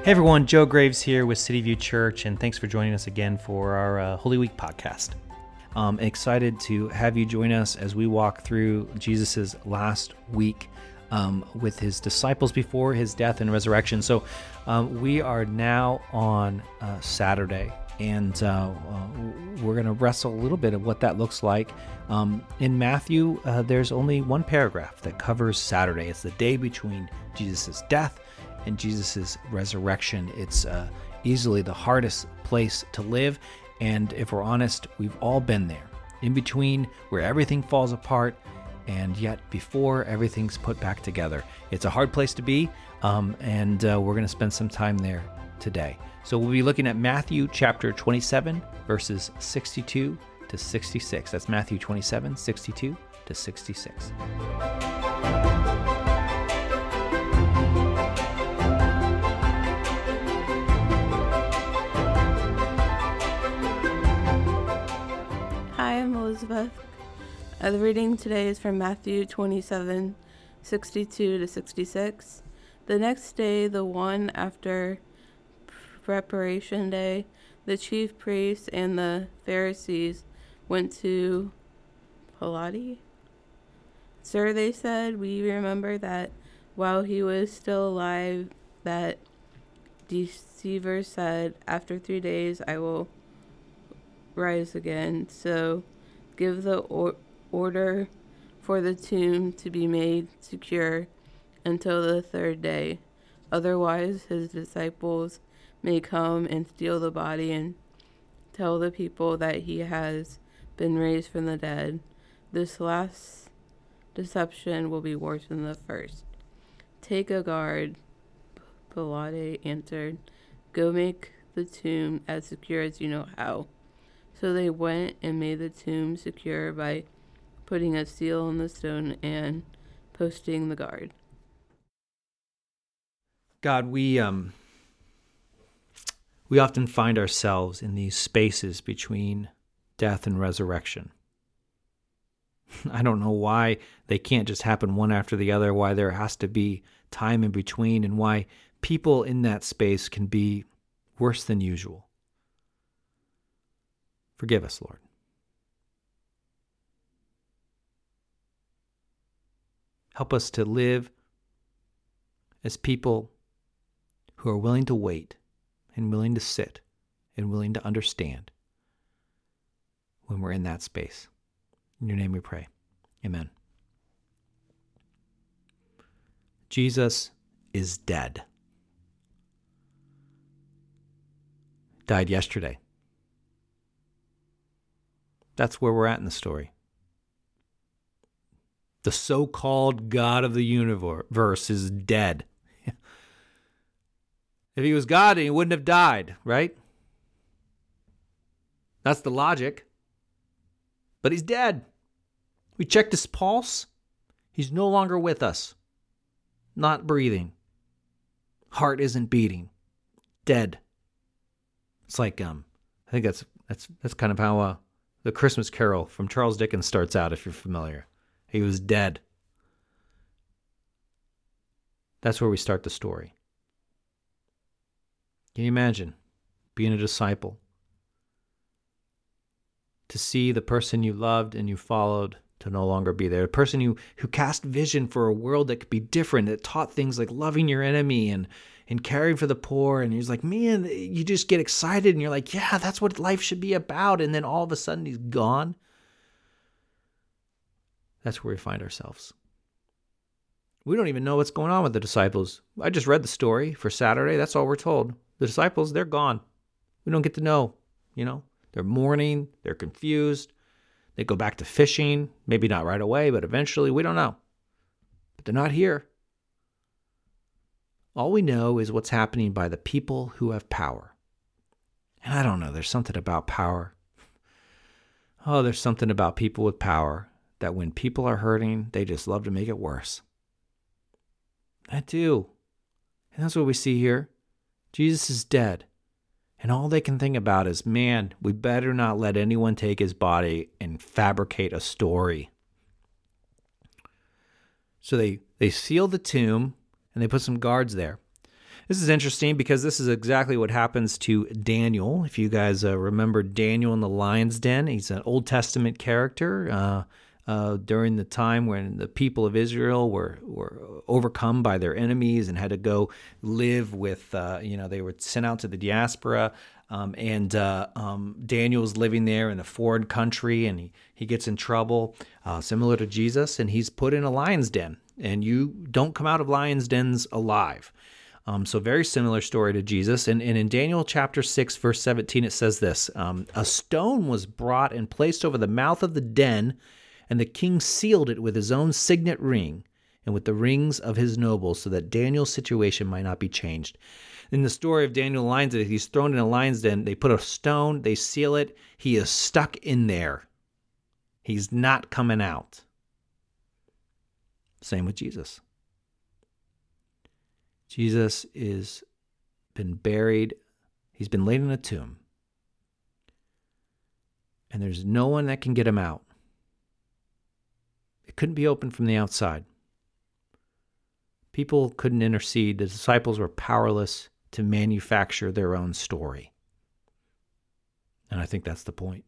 Hey everyone, Joe Graves here with City View Church, and thanks for joining us again for our Holy Week podcast. I'm excited to have you join us as we walk through Jesus' last week with his disciples before his death and resurrection. So we are now on Saturday, and we're going to wrestle a little bit of what that looks like. In Matthew, there's only one paragraph that covers Saturday. It's the day between Jesus' death and Jesus' resurrection. It's easily the hardest place to live, and if we're honest, we've all been there. In between, where everything falls apart, and yet before everything's put back together. It's a hard place to be, and we're going to spend some time there today. So we'll be looking at Matthew chapter 27, verses 62 to 66. That's Matthew 27, 62 to 66. Elizabeth. The reading today is from Matthew 27, 62 to 66. The next day, the one after preparation day, the chief priests and the Pharisees went to Pilate. Sir, they said, we remember that while he was still alive, that deceiver said, after 3 days I will rise again. So give the order for the tomb to be made secure until the third day. Otherwise, his disciples may come and steal the body and tell the people that he has been raised from the dead. This last deception will be worse than the first. Take a guard, Pilate answered. Go make the tomb as secure as you know how. So they went and made the tomb secure by putting a seal on the stone and posting the guard. God, we often find ourselves in these spaces between death and resurrection. I don't know why they can't just happen one after the other, why there has to be time in between, and why people in that space can be worse than usual. Forgive us, Lord. Help us to live as people who are willing to wait and willing to sit and willing to understand when we're in that space. In your name we pray. Amen. Jesus is dead. Died yesterday. That's where we're at in the story. The so-called God of the universe is dead. If he was God, he wouldn't have died, right? That's the logic. But he's dead. We checked his pulse. He's no longer with us. Not breathing. Heart isn't beating. Dead. It's like I think that's kind of how the Christmas Carol from Charles Dickens starts out, if you're familiar. He was dead. That's where we start the story. Can you imagine being a disciple? To see the person you loved and you followed to no longer be there. A person who cast vision for a world that could be different, that taught things like loving your enemy and caring for the poor. And he's like, man, you just get excited and you're like, yeah, that's what life should be about. And then all of a sudden he's gone. That's where we find ourselves. We don't even know what's going on with the disciples. I just read the story for Saturday. That's all we're told. The disciples, they're gone. We don't get to know, They're mourning. They're confused. They go back to fishing. Maybe not right away, but eventually. We don't know. But they're not here. All we know is what's happening by the people who have power. And I don't know, there's something about power. Oh, there's something about people with power that when people are hurting, they just love to make it worse. I do. And that's what we see here. Jesus is dead. And all they can think about is, man, we better not let anyone take his body and fabricate a story. So they seal the tomb and they put some guards there. This is interesting because this is exactly what happens to Daniel. If you guys remember Daniel in the lion's den, he's an Old Testament character during the time when the people of Israel were overcome by their enemies and had to go live with, they were sent out to the diaspora. Daniel's living there in a foreign country, and he gets in trouble, similar to Jesus, and he's put in a lion's den. And you don't come out of lion's dens alive. So very similar story to Jesus. And in Daniel chapter 6, verse 17, it says this, a stone was brought and placed over the mouth of the den, and the king sealed it with his own signet ring and with the rings of his nobles, so that Daniel's situation might not be changed. In the story of Daniel in the lion's den, he's thrown in a lion's den. They put a stone, they seal it. He is stuck in there. He's not coming out. Same with Jesus. Jesus is been buried. He's been laid in a tomb. And there's no one that can get him out. It couldn't be opened from the outside. People couldn't intercede. The disciples were powerless to manufacture their own story. And I think that's the point.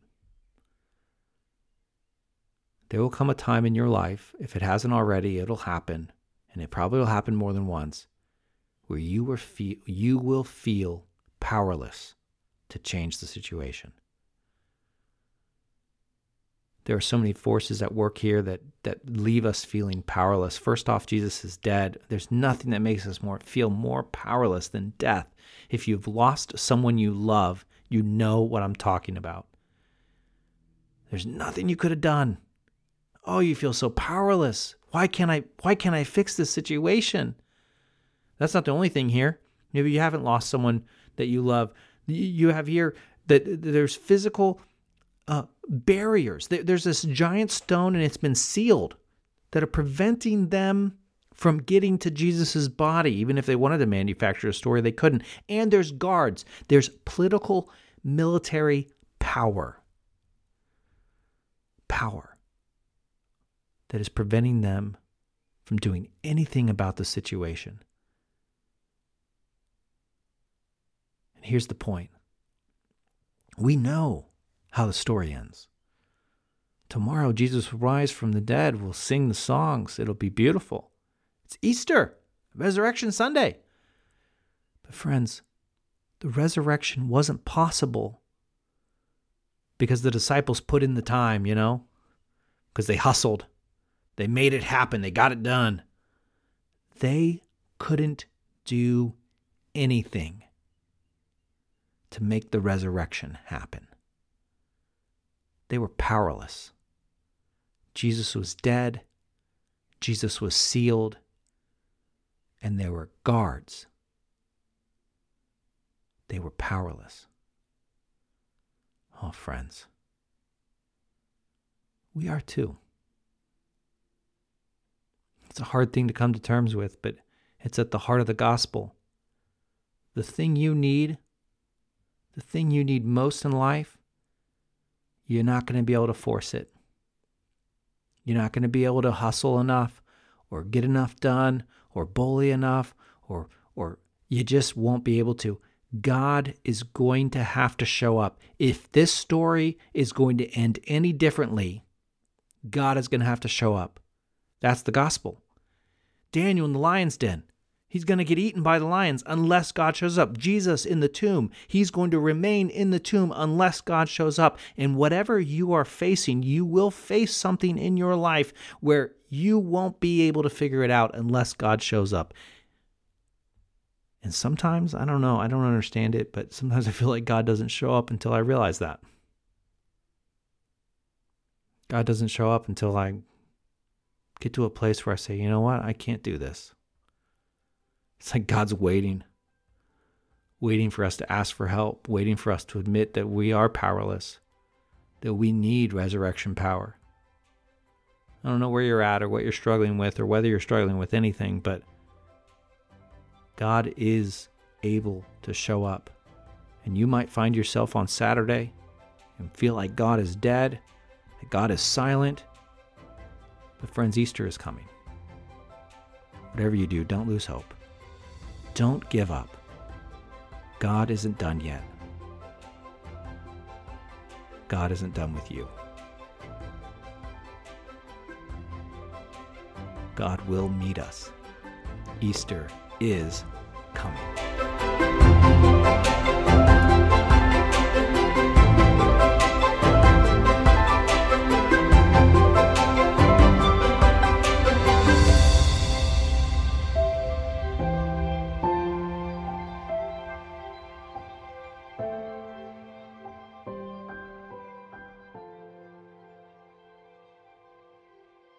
There will come a time in your life, if it hasn't already, it'll happen, and it probably will happen more than once, where you will feel powerless to change the situation. There are so many forces at work here that leave us feeling powerless. First off, Jesus is dead. There's nothing that makes us feel more powerless than death. If you've lost someone you love, you know what I'm talking about. There's nothing you could have done. Oh, you feel so powerless. Why can't I fix this situation? That's not the only thing here. Maybe you haven't lost someone that you love. You have here that there's physical barriers. There's this giant stone, and it's been sealed, that are preventing them from getting to Jesus's body. Even if they wanted to manufacture a story, they couldn't. And there's guards. There's political, military power that is preventing them from doing anything about the situation. And here's the point. We know how the story ends. Tomorrow, Jesus will rise from the dead. We'll sing the songs. It'll be beautiful. It's Easter, Resurrection Sunday. But friends, the resurrection wasn't possible because the disciples put in the time, because they hustled. They made it happen. They got it done. They couldn't do anything to make the resurrection happen. They were powerless. Jesus was dead. Jesus was sealed. And there were guards. They were powerless. Oh, friends, we are too. It's a hard thing to come to terms with, but it's at the heart of the gospel. The thing you need most in life, you're not going to be able to force it. You're not going to be able to hustle enough or get enough done or bully enough or you just won't be able to. God is going to have to show up. If this story is going to end any differently, God is going to have to show up. That's the gospel. Daniel in the lion's den. He's going to get eaten by the lions unless God shows up. Jesus in the tomb. He's going to remain in the tomb unless God shows up. And whatever you are facing, you will face something in your life where you won't be able to figure it out unless God shows up. And sometimes, I don't know, I don't understand it, but sometimes I feel like God doesn't show up until I realize that. God doesn't show up until I get to a place where I say, you know what, I can't do this. It's like God's waiting for us to ask for help, waiting for us to admit that we are powerless, that we need resurrection power. I don't know where you're at or what you're struggling with or whether you're struggling with anything, but God is able to show up. And you might find yourself on Saturday and feel like God is dead, that God is silent. But friends, Easter is coming. Whatever you do, don't lose hope. Don't give up. God isn't done yet. God isn't done with you. God will meet us. Easter is coming.